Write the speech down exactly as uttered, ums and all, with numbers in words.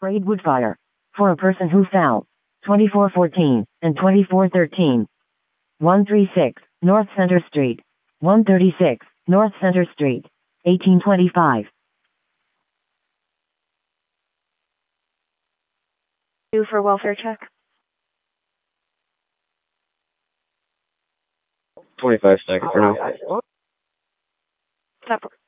Braidwood Fire. For a person who fell. twenty-four fourteen and twenty-four thirteen. one thirty-six, North Center Street. one thirty-six, North Center Street. eighteen twenty-five. Due for welfare check. twenty-five seconds for now. Separate.